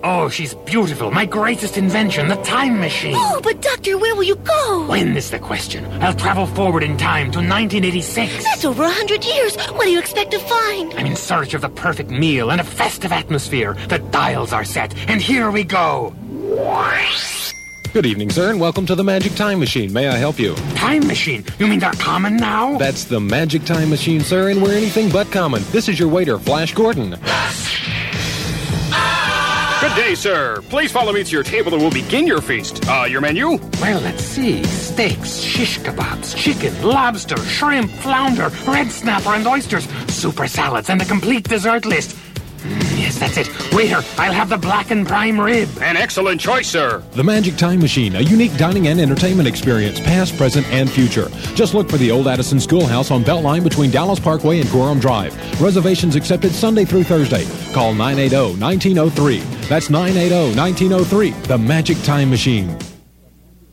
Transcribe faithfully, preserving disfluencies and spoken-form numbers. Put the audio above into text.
Oh, she's beautiful. My greatest invention, the time machine. Oh, but Doctor, where will you go? When is the question? I'll travel forward in time to nineteen eighty-six. That's over a hundred years. What do you expect to find? I'm in search of the perfect meal and a festive atmosphere. The dials are set, and here we go. Good evening, sir, and welcome to the Magic Time Machine. May I help you? Time machine? You mean they're common now? That's the Magic Time Machine, sir, and we're anything but common. This is your waiter, Flash Gordon. Good day, sir. Please follow me to your table and we'll begin your feast. Uh, your menu? Well, let's see. Steaks, shish kebabs, chicken, lobster, shrimp, flounder, red snapper, and oysters, super salads, and a complete dessert list. Mm, yes, that's it. Waiter, I'll have the blackened prime rib. An excellent choice, sir. The Magic Time Machine, a unique dining and entertainment experience, past, present, and future. Just look for the Old Addison Schoolhouse on Beltline between Dallas Parkway and Gorham Drive. Reservations accepted Sunday through Thursday. Call nine eight zero, one nine zero three. That's nine eight zero, one nine zero three. The Magic Time Machine.